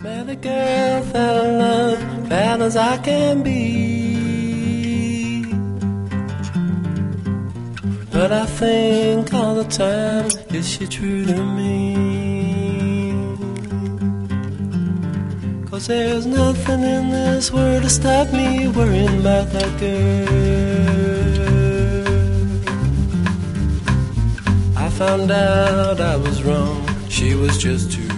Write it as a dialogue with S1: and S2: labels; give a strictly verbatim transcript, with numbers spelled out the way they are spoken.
S1: Met a girl, fell in love, bad as I can be. But I think all the time, is she true to me? 'Cause there's nothing in this world to stop me worrying about that girl. I found out I was wrong, she was just too